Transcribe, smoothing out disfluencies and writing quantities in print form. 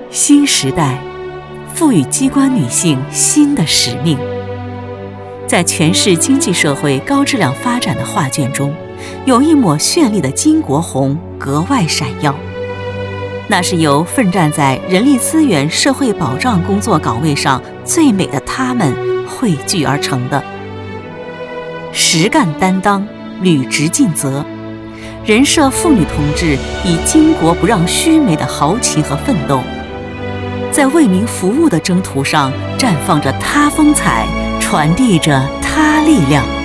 新时代赋予机关女性新的使命。在全市经济社会高质量发展的画卷中，有一抹绚丽的金国红格外闪耀，那是由奋战在人力资源社会保障工作岗位上最美的她们汇聚而成的。实干担当，履职尽责，人社妇女同志以巾帼不让须眉的豪情和奋斗，在为民服务的征途上绽放着她风采，传递着她力量。